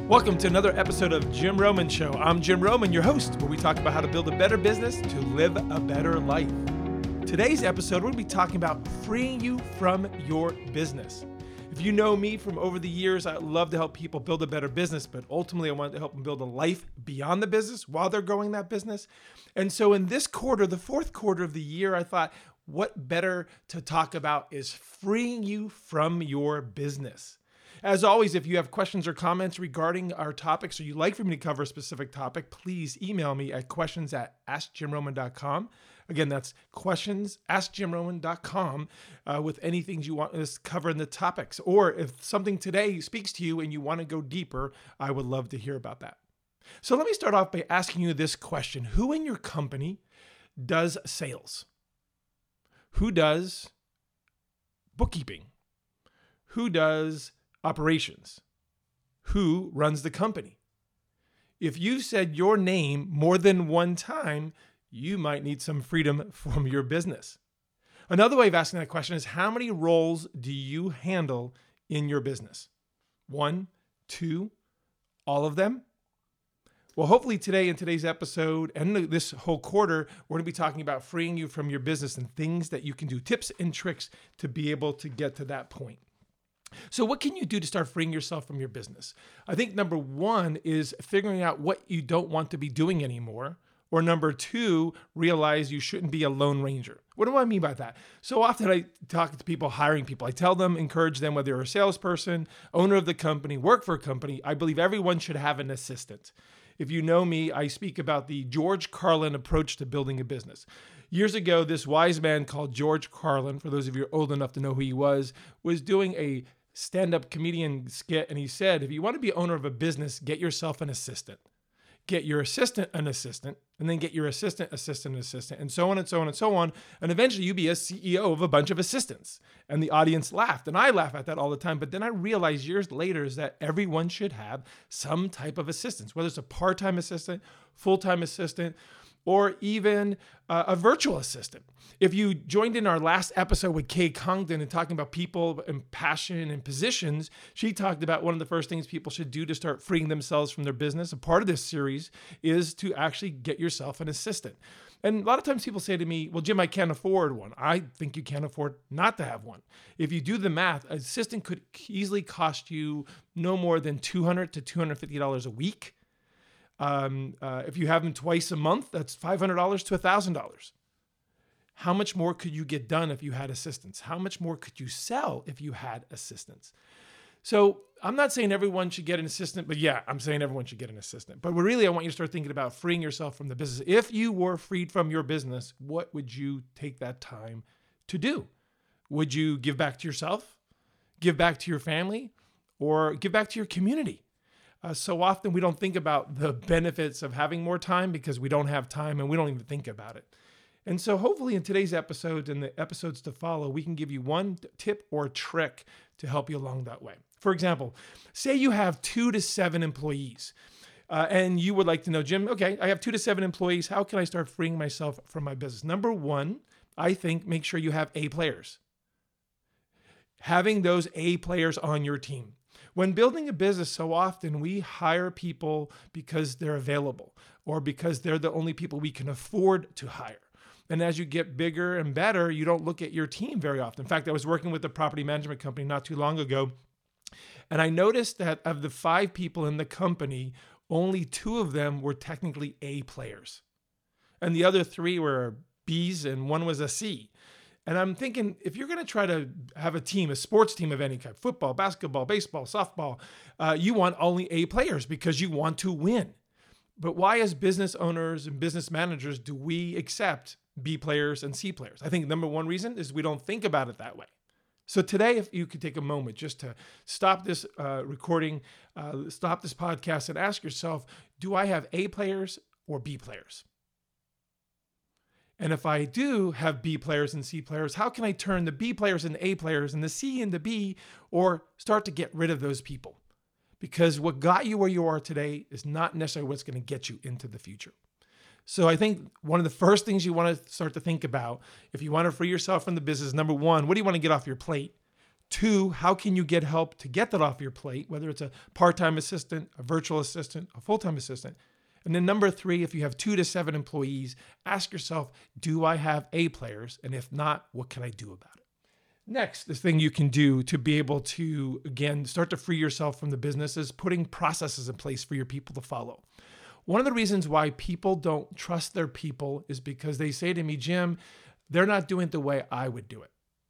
Welcome to another episode of Jim Roman Show. I'm Jim Roman, your host, where we talk about how to build a better business to live a better life. Today's episode, we're going to be talking about freeing you from your business. If you know me from over the years, I love to help people build a better business, but ultimately I want to help them build a life beyond the business while they're growing that business. And so in this quarter, the fourth quarter of the year, I thought, what better to talk about is freeing you from your business. As always, if you have questions or comments regarding our topics or you'd like for me to cover a specific topic, please email me at questions@askjimroman.com. Again, that's questions@askjimroman.com with any things you want us to cover in the topics. Or if something today speaks to you and you want to go deeper, I would love to hear about that. So let me start off by asking you this question. Who in your company does sales? Who does bookkeeping? Who does operations? Who runs the company? If you've said your name more than one time, you might need some freedom from your business. Another way of asking that question is, how many roles do you handle in your business? 1, 2, all of them? Well, hopefully today in today's episode and this whole quarter, we're going to be talking about freeing you from your business and things that you can do, tips and tricks to be able to get to that point. So what can you do to start freeing yourself from your business? I think number one is figuring out what you don't want to be doing anymore. Or number two, realize you shouldn't be a lone ranger. What do I mean by that? So often I talk to people, hiring people. I tell them, encourage them, whether you're a salesperson, owner of the company, work for a company, I believe everyone should have an assistant. If you know me, I speak about the George Carlin approach to building a business. Years ago, this wise man called George Carlin, for those of you old enough to know who he was doing a stand-up comedian skit, and he said, if you want to be owner of a business, get yourself an assistant. Get your assistant an assistant, and then get your assistant, and so on and so on and so on. And eventually you be a CEO of a bunch of assistants. And the audience laughed. And I laugh at that all the time. But then I realized years later is that everyone should have some type of assistance, whether it's a part-time assistant, full-time assistant, or even a virtual assistant. If you joined in our last episode with Kay Congdon and talking about people and passion and positions, she talked about one of the first things people should do to start freeing themselves from their business. A part of this series is to actually get yourself an assistant. And a lot of times people say to me, well, Jim, I can't afford one. I think you can't afford not to have one. If you do the math, an assistant could easily cost you no more than $200 to $250 a week. If you have them twice a month, that's $500 to $1,000. How much more could you get done if you had assistants? How much more could you sell if you had assistants? So I'm not saying everyone should get an assistant, but yeah, I'm saying everyone should get an assistant. But really, I want you to start thinking about freeing yourself from the business. If you were freed from your business, what would you take that time to do? Would you give back to yourself, give back to your family, or give back to your community? So often we don't think about the benefits of having more time because we don't have time and we don't even think about it. And so hopefully in today's episode and the episodes to follow, we can give you one tip or trick to help you along that way. For example, say you have 2 to 7 employees and you would like to know, Jim, okay, I have 2 to 7 employees. How can I start freeing myself from my business? Number one, I think make sure you have A players. Having those A players on your team. When building a business, so often we hire people because they're available or because they're the only people we can afford to hire. And as you get bigger and better, you don't look at your team very often. In fact, I was working with a property management company not too long ago, and I noticed that of the 5 people in the company, only 2 of them were technically A players. And the other 3 were Bs and 1 was a C. And I'm thinking, if you're going to try to have a team, a sports team of any kind, football, basketball, baseball, softball, you want only A players because you want to win. But why as business owners and business managers do we accept B players and C players? I think number one reason is we don't think about it that way. So today, if you could take a moment just to stop this recording, stop this podcast and ask yourself, do I have A players or B players? And if I do have B players and C players, how can I turn the B players into A players and the C into B, or start to get rid of those people? Because what got you where you are today is not necessarily what's going to get you into the future. So I think one of the first things you want to start to think about, if you want to free yourself from the business, number one, what do you want to get off your plate? 2, how can you get help to get that off your plate, whether it's a part-time assistant, a virtual assistant, a full-time assistant. And then number 3, if you have 2 to 7 employees, ask yourself, do I have A players? And if not, what can I do about it? Next, the thing you can do to be able to, again, start to free yourself from the business is putting processes in place for your people to follow. One of the reasons why people don't trust their people is because they say to me, Jim, they're not doing it the way I would do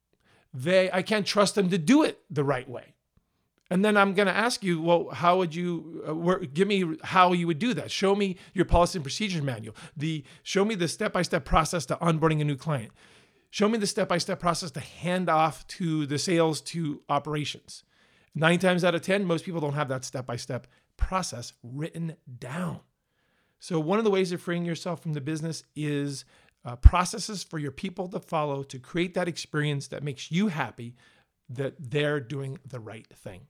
it. I can't trust them to do it the right way. And then I'm going to ask you, well, how would you, give me how you would do that. Show me your policy and procedure manual. Show me the step-by-step process to onboarding a new client. Show me the step-by-step process to hand off to the sales to operations. 9 times out of 10, most people don't have that step-by-step process written down. So one of the ways of freeing yourself from the business is processes for your people to follow to create that experience that makes you happy that they're doing the right thing.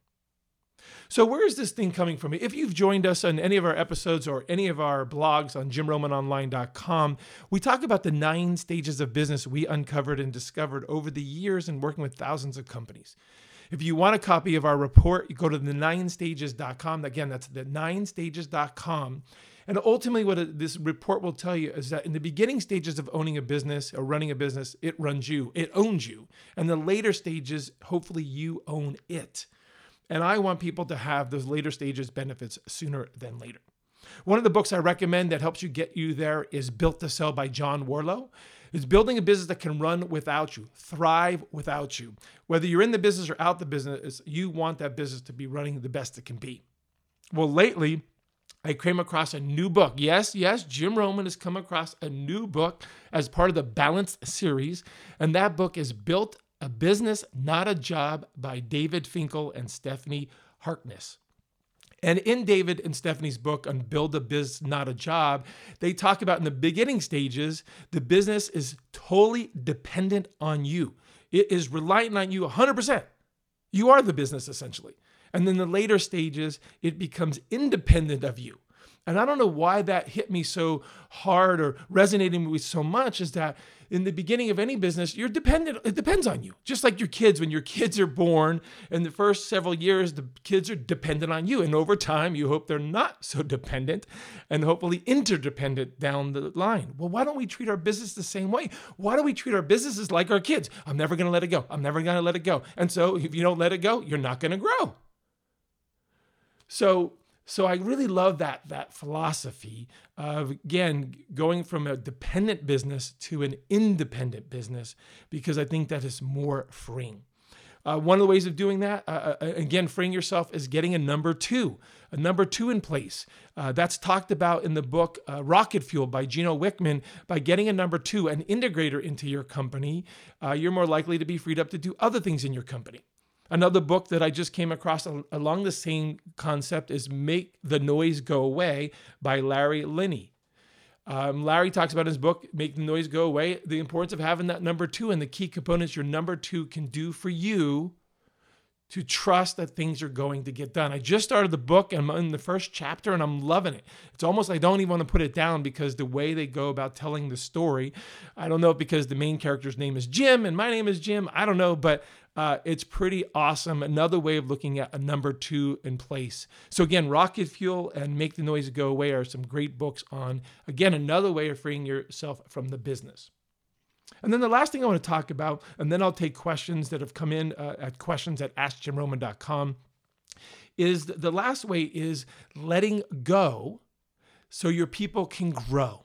So where is this thing coming from? If you've joined us on any of our episodes or any of our blogs on JimRomanOnline.com, we talk about the 9 stages of business we uncovered and discovered over the years in working with thousands of companies. If you want a copy of our report, you go to the9stages.com. Again, that's the9stages.com. And ultimately what this report will tell you is that in the beginning stages of owning a business or running a business, it runs you, it owns you. And the later stages, hopefully you own it. And I want people to have those later stages benefits sooner than later. One of the books I recommend that helps you get you there is Built to Sell by John Warlow. It's building a business that can run without you, thrive without you. Whether you're in the business or out the business, you want that business to be running the best it can be. Well, lately, I came across a new book. Yes, Jim Roman has come across a new book as part of the Balanced series. And that book is Built a Business, Not a Job by David Finkel and Stephanie Harkness. And in David and Stephanie's book on Build a Biz, Not a Job, they talk about in the beginning stages, the business is totally dependent on you. It is reliant on you 100%. You are the business essentially. And then the later stages, it becomes independent of you. And I don't know why that hit me so hard or resonated with so much is that in the beginning of any business, you're dependent. It depends on you. Just like your kids, when your kids are born, in the first several years, the kids are dependent on you. And over time, you hope they're not so dependent and hopefully interdependent down the line. Well, why don't we treat our business the same way? Why don't we treat our businesses like our kids? I'm never going to let it go. I'm never going to let it go. And so if you don't let it go, you're not going to grow. So I really love that philosophy of, again, going from a dependent business to an independent business, because I think that is more freeing. One of the ways of doing that, again, freeing yourself is getting a number two in place. That's talked about in the book Rocket Fuel by Gino Wickman. By getting a number 2, an integrator into your company, you're more likely to be freed up to do other things in your company. Another book that I just came across along the same concept is Make the Noise Go Away by Larry Linney. Larry talks about in his book, Make the Noise Go Away, the importance of having that number 2 and the key components your number 2 can do for you to trust that things are going to get done. I just started the book and I'm in the first chapter and I'm loving it. It's almost like I don't even want to put it down because the way they go about telling the story, I don't know if because the main character's name is Jim and my name is Jim, I don't know, but it's pretty awesome. Another way of looking at a number 2 in place. So again, Rocket Fuel and Make the Noise Go Away are some great books on, again, another way of freeing yourself from the business. And then the last thing I want to talk about, and then I'll take questions that have come in at questions@askjimroman.com, is the last way is letting go so your people can grow.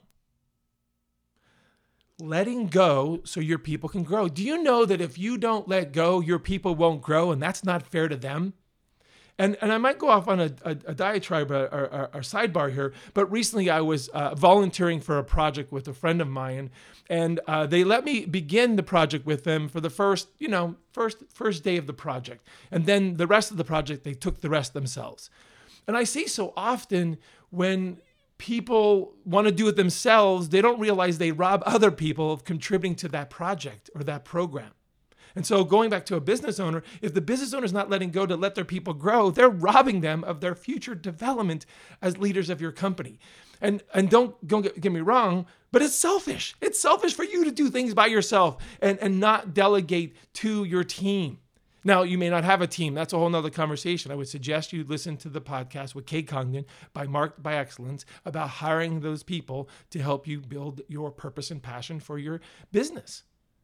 Letting go so your people can grow. Do you know that if you don't let go, your people won't grow, and that's not fair to them? And I might go off on a diatribe or sidebar here, but recently I was volunteering for a project with a friend of mine, and they let me begin the project with them for the first day of the project. And then the rest of the project, they took the rest themselves. And I see so often when people want to do it themselves, they don't realize they rob other people of contributing to that project or that program. And so going back to a business owner, if the business owner is not letting go to let their people grow, they're robbing them of their future development as leaders of your company. And don't get me wrong, but it's selfish. It's selfish for you to do things by yourself and not delegate to your team. Now, you may not have a team. That's a whole nother conversation. I would suggest you listen to the podcast with Kate Congdon by Marked by Excellence about hiring those people to help you build your purpose and passion for your business.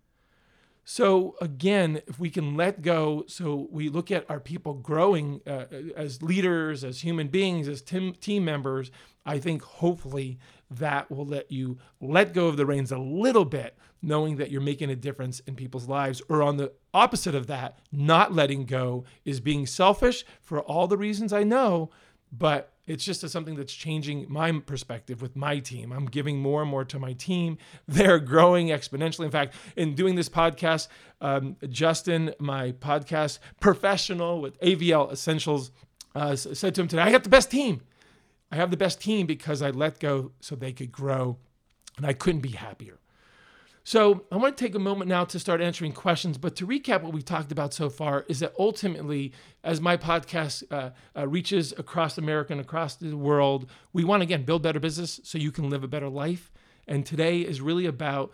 So again, if we can let go, so we look at our people growing as leaders, as human beings, as team members, I think hopefully that will let you let go of the reins a little bit, knowing that you're making a difference in people's lives. Or on the opposite of that, not letting go is being selfish for all the reasons I know, but it's just something that's changing my perspective with my team. I'm giving more and more to my team. They're growing exponentially. In fact, in doing this podcast, Justin, my podcast professional with AVL Essentials, said to him today, I got the best team. I have the best team because I let go so they could grow, and I couldn't be happier. So I want to take a moment now to start answering questions, but to recap what we talked about so far is that ultimately, as my podcast reaches across America and across the world, we want to, again, build better business so you can live a better life. And today is really about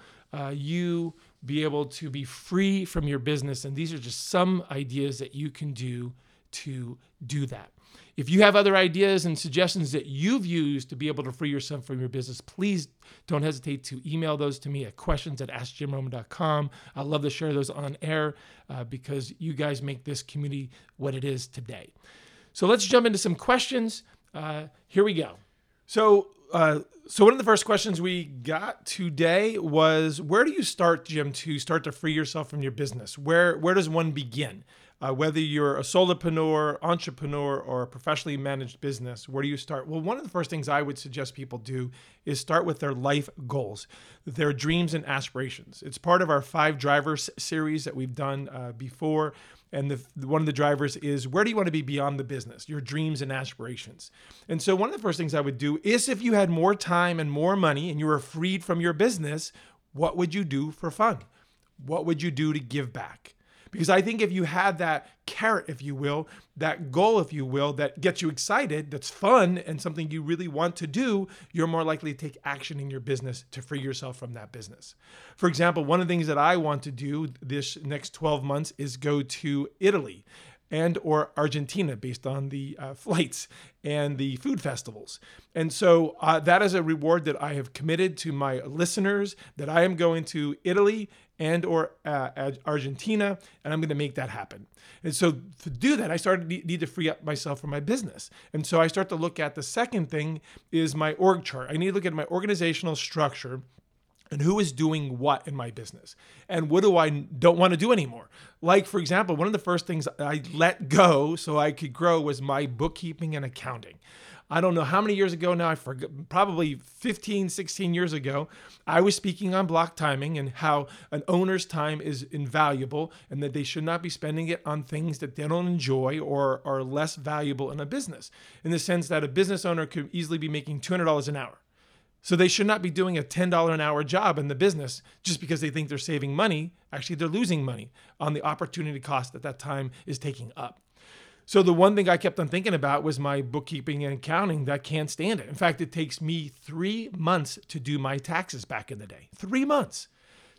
you be able to be free from your business. And these are just some ideas that you can do to do that. If you have other ideas and suggestions that you've used to be able to free yourself from your business, please don't hesitate to email those to me at questions@askjimroman.com. I'd love to share those on air because you guys make this community what it is today. So let's jump into some questions. Here we go. So one of the first questions we got today was, where do you start, Jim, to start to free yourself from your business? Where does one begin? Whether you're a solopreneur, entrepreneur, or a professionally managed business, where do you start? Well, one of the first things I would suggest people do is start with their life goals, their dreams and aspirations. It's part of our 5 drivers series that we've done before. And one of the drivers is, where do you want to be beyond the business, your dreams and aspirations? And so one of the first things I would do is, if you had more time and more money and you were freed from your business, what would you do for fun? What would you do to give back? Because I think if you had that carrot, if you will, that goal, if you will, that gets you excited, that's fun and something you really want to do, you're more likely to take action in your business to free yourself from that business. For example, one of the things that I want to do this next 12 months is go to Italy and or Argentina based on the flights and the food festivals. And so that is a reward that I have committed to my listeners, that I am going to Italy and or Argentina, and I'm going to make that happen. And so to do that, I started to need to free up myself from my business. And so I start to look at the second thing is my org chart. I need to look at my organizational structure and who is doing what in my business and what do I don't want to do anymore. Like, for example, one of the first things I let go so I could grow was my bookkeeping and accounting. I don't know how many years ago now, I forgot, probably 15, 16 years ago, I was speaking on block timing and how an owner's time is invaluable and that they should not be spending it on things that they don't enjoy or are less valuable in a business, in the sense that a business owner could easily be making $200 an hour. So they should not be doing a $10 an hour job in the business just because they think they're saving money. Actually, they're losing money on the opportunity cost that time is taking up. So the one thing I kept on thinking about was my bookkeeping and accounting. That can't stand it. In fact, it takes me 3 months to do my taxes back in the day. 3 months.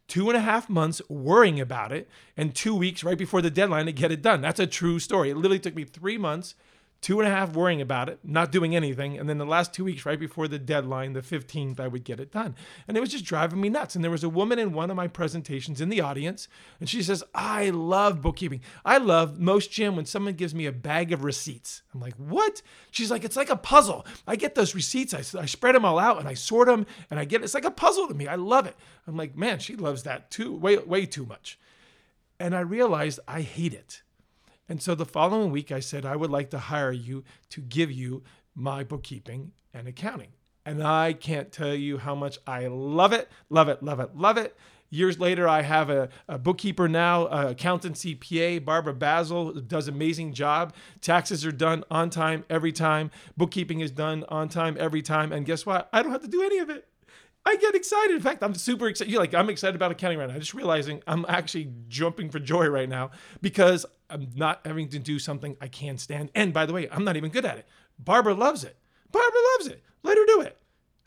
2.5 months worrying about it, and 2 weeks right before the deadline to get it done. That's a true story. It literally took me 3 months, 2.5 worrying about it, not doing anything. And then the last 2 weeks right before the deadline, the 15th, I would get it done. And it was just driving me nuts. And there was a woman in one of my presentations in the audience, and she says, I love bookkeeping. I love most, Jim, when someone gives me a bag of receipts. I'm like, what? She's like, it's like a puzzle. I get those receipts. I spread them all out and I sort them and it's like a puzzle to me. I love it. I'm like, man, she loves that too, way too much. And I realized I hate it. And so the following week, I said, I would like to hire you to give you my bookkeeping and accounting. And I can't tell you how much I love it, love it, love it, love it. Years later, I have a bookkeeper now, accountant CPA, Barbara Basil, does an amazing job. Taxes are done on time, every time. Bookkeeping is done on time, every time. And guess what? I don't have to do any of it. I get excited. In fact, I'm super excited. I'm excited about accounting right now. I'm just realizing I'm actually jumping for joy right now because I'm not having to do something I can't stand. And by the way, I'm not even good at it. Barbara loves it. Barbara loves it. Let her do it.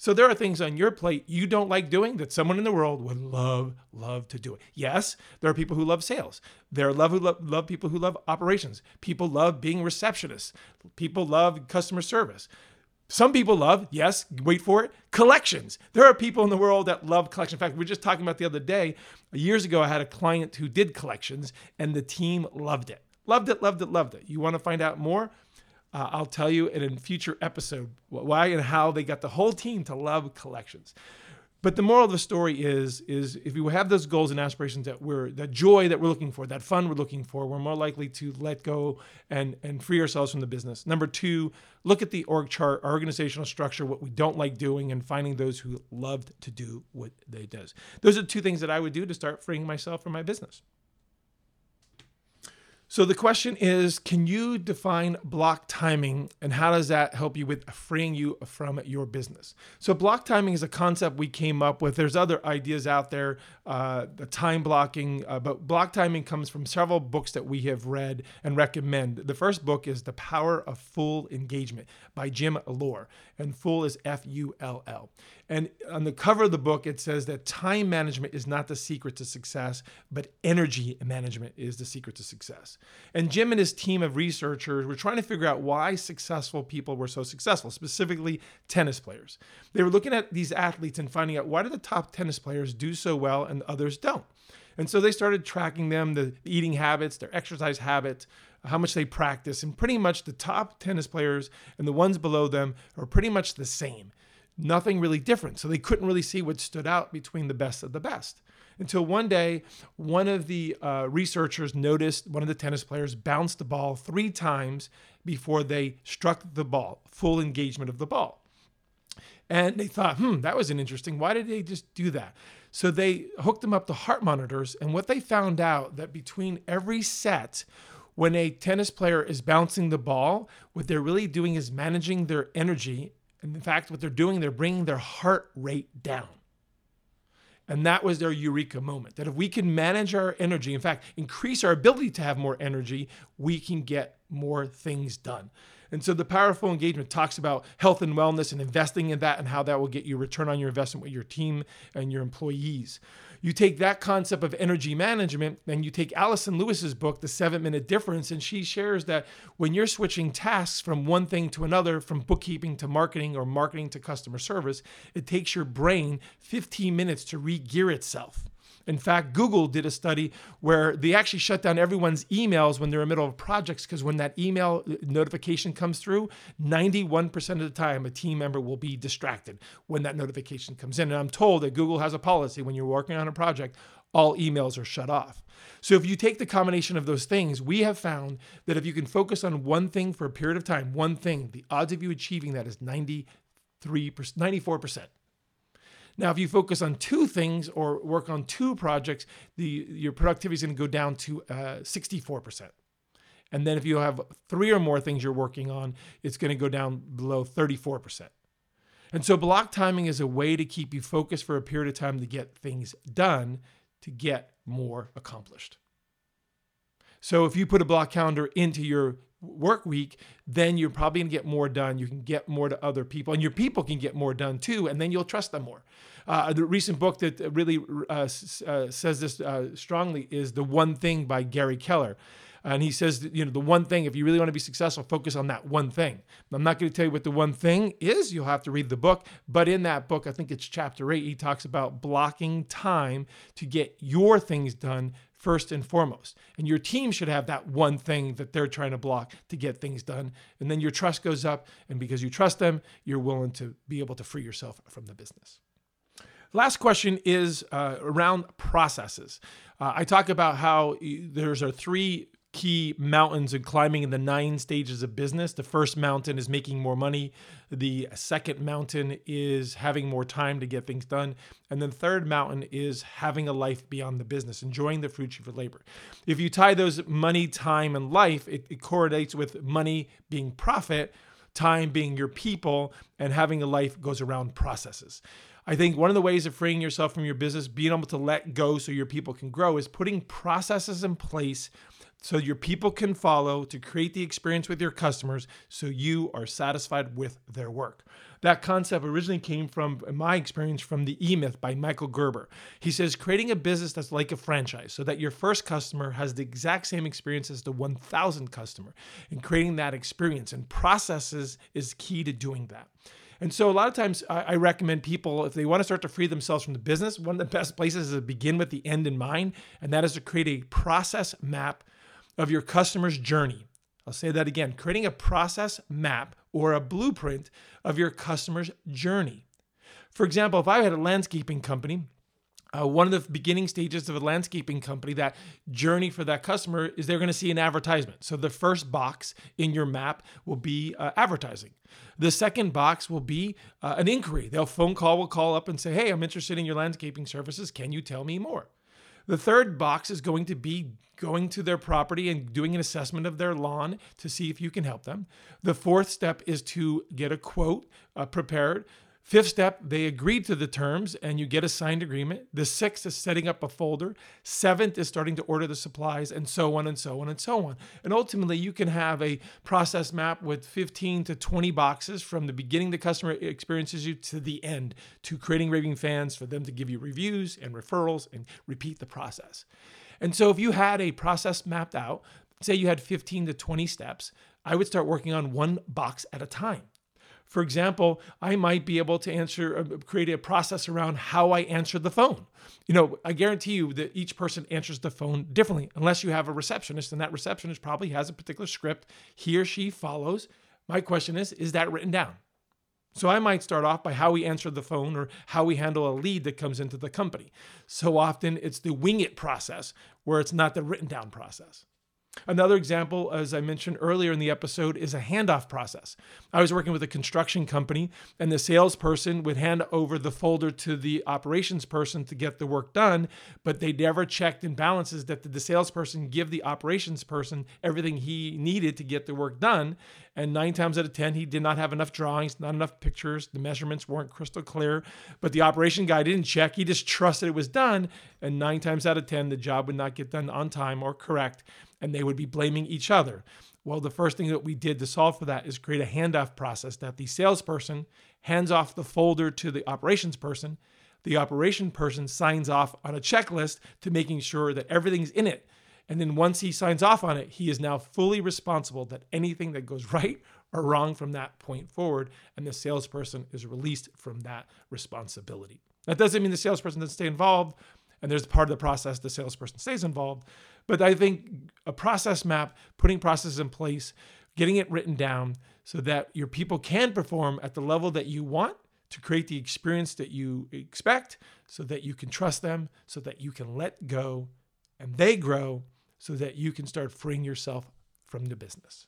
So there are things on your plate you don't like doing that someone in the world would love to do it. Yes, there are people who love sales. There are love people who love operations. People love being receptionists. People love customer service. Some people love, yes, wait for it, collections. There are people in the world that love collections. In fact, we were just talking about the other day, years ago, I had a client who did collections and the team loved it. Loved it. You want to find out more? I'll tell you in a future episode why and how they got the whole team to love collections. But the moral of the story is if you have those goals and aspirations that joy that we're looking for, that fun we're looking for, we're more likely to let go and free ourselves from the business. Number 2, look at the org chart, our organizational structure, what we don't like doing, and finding those who loved to do what they does. Those are 2 things that I would do to start freeing myself from my business. So the question is, can you define block timing and how does that help you with freeing you from your business? So block timing is a concept we came up with. There's other ideas out there, the time blocking, but block timing comes from several books that we have read and recommend. The first book is The Power of Full Engagement by Jim Lohr, and full is Full. And on the cover of the book, it says that time management is not the secret to success, but energy management is the secret to success. And Jim and his team of researchers were trying to figure out why successful people were so successful, specifically tennis players. They were looking at these athletes and finding out why do the top tennis players do so well and others don't. And so they started tracking them, the eating habits, their exercise habits, how much they practice, and pretty much the top tennis players and the ones below them are pretty much the same. Nothing really different. So they couldn't really see what stood out between the best of the best. Until one day, one of the researchers noticed one of the tennis players bounced the ball 3 times before they struck the ball, full engagement of the ball. And they thought, that was interesting. Why did they just do that? So they hooked them up to heart monitors. And what they found out that between every set, when a tennis player is bouncing the ball, what they're really doing is managing their energy. And in fact, what they're doing, they're bringing their heart rate down. And that was their eureka moment, that if we can manage our energy, in fact, increase our ability to have more energy, we can get more things done. And so the Powerful Engagement talks about health and wellness and investing in that and how that will get you return on your investment with your team and your employees. You take that concept of energy management and you take Alison Lewis's book, The 7-Minute Difference, and she shares that when you're switching tasks from one thing to another, from bookkeeping to marketing or marketing to customer service, it takes your brain 15 minutes to re-gear itself. In fact, Google did a study where they actually shut down everyone's emails when they're in the middle of projects because when that email notification comes through, 91% of the time a team member will be distracted when that notification comes in. And I'm told that Google has a policy when you're working on a project, all emails are shut off. So if you take the combination of those things, we have found that if you can focus on one thing for a period of time, one thing, the odds of you achieving that is 94%. Now, if you focus on 2 things or work on 2 projects, your productivity is going to go down to 64%. And then if you have 3 or more things you're working on, it's going to go down below 34%. And so block timing is a way to keep you focused for a period of time to get things done, to get more accomplished. So if you put a block calendar into your work week, then you're probably going to get more done. You can get more to other people, and your people can get more done too, and then you'll trust them more. The recent book that really says this strongly is The One Thing by Gary Keller. And he says, the one thing, if you really want to be successful, focus on that one thing. I'm not going to tell you what the one thing is. You'll have to read the book. But in that book, I think it's chapter 8, he talks about blocking time to get your things done first and foremost. And your team should have that one thing that they're trying to block to get things done. And then your trust goes up. And because you trust them, you're willing to be able to free yourself from the business. Last question is around processes. I talk about how there are 3 key mountains in climbing in the 9 stages of business. The first mountain is making more money. The second mountain is having more time to get things done. And then the third mountain is having a life beyond the business, enjoying the fruits of your labor. If you tie those money, time, and life, it correlates with money being profit, time being your people, and having a life goes around processes. I think one of the ways of freeing yourself from your business, being able to let go so your people can grow, is putting processes in place so your people can follow to create the experience with your customers so you are satisfied with their work. That concept originally came from, in my experience, from the E-Myth by Michael Gerber. He says, creating a business that's like a franchise so that your first customer has the exact same experience as the 1,000th customer, and creating that experience and processes is key to doing that. And so a lot of times I recommend people, if they want to start to free themselves from the business, one of the best places is to begin with the end in mind, and that is to create a process map of your customer's journey. I'll say that again, creating a process map or a blueprint of your customer's journey. For example, if I had a landscaping company, one of the beginning stages of a landscaping company, that journey for that customer is they're going to see an advertisement. So the first box in your map will be advertising. The second box will be an inquiry. They'll will call up and say, hey, I'm interested in your landscaping services. Can you tell me more? The third box is going to be going to their property and doing an assessment of their lawn to see if you can help them. The fourth step is to get a quote prepared. Fifth step, they agreed to the terms and you get a signed agreement. The sixth is setting up a folder. Seventh is starting to order the supplies, and so on and so on and so on. And ultimately, you can have a process map with 15 to 20 boxes from the beginning the customer experiences you to the end, to creating raving fans for them to give you reviews and referrals and repeat the process. And so if you had a process mapped out, say you had 15 to 20 steps, I would start working on one box at a time. For example, I might be able to create a process around how I answer the phone. I guarantee you that each person answers the phone differently, unless you have a receptionist, and that receptionist probably has a particular script he or she follows. My question is that written down? So I might start off by how we answer the phone or how we handle a lead that comes into the company. So often it's the wing it process where it's not the written down process. Another example, as I mentioned earlier in the episode, is a handoff process. I was working with a construction company, and the salesperson would hand over the folder to the operations person to get the work done, but they never checked in balances that the salesperson give the operations person everything he needed to get the work done. And 9 times out of 10, he did not have enough drawings, not enough pictures. The measurements weren't crystal clear, but the operation guy didn't check. He just trusted it was done. And 9 times out of 10, the job would not get done on time or correct, and they would be blaming each other. Well, the first thing that we did to solve for that is create a handoff process that the salesperson hands off the folder to the operations person. The operation person signs off on a checklist to making sure that everything's in it. And then once he signs off on it, he is now fully responsible that anything that goes right or wrong from that point forward, and the salesperson is released from that responsibility. That doesn't mean the salesperson doesn't stay involved, and there's part of the process the salesperson stays involved. But I think a process map, putting processes in place, getting it written down so that your people can perform at the level that you want to create the experience that you expect, so that you can trust them, so that you can let go and they grow, so that you can start freeing yourself from the business.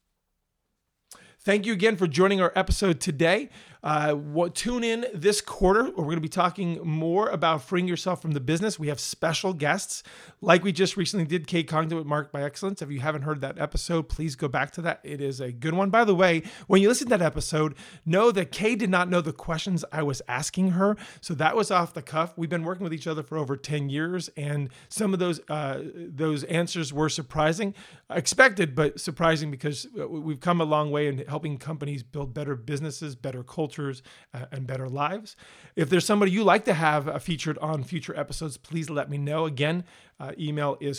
Thank you again for joining our episode today. Tune in this quarter, where we're going to be talking more about freeing yourself from the business. We have special guests, like we just recently did K Cognitive with Mark by Excellence. If you haven't heard that episode, please go back to that. It is a good one. By the way, when you listen to that episode, know that Kay did not know the questions I was asking her, so that was off the cuff. We've been working with each other for over 10 years, and some of those answers were surprising, expected, but surprising, because we've come a long way in helping companies build better businesses, better cultures, and better lives. If there's somebody you like to have featured on future episodes, please let me know. Again, email is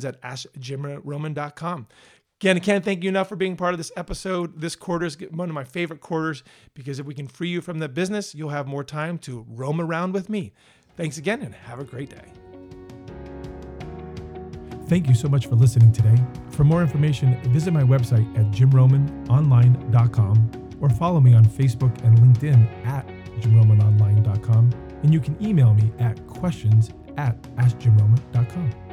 questions@askjimroman.com. Again, I can't thank you enough for being part of this episode. This quarter is one of my favorite quarters, because if we can free you from the business, you'll have more time to roam around with me. Thanks again, and have a great day. Thank you so much for listening today. For more information, visit my website at jimromanonline.com, or follow me on Facebook and LinkedIn at jimromanonline.com. And you can email me at questions@askjimroman.com.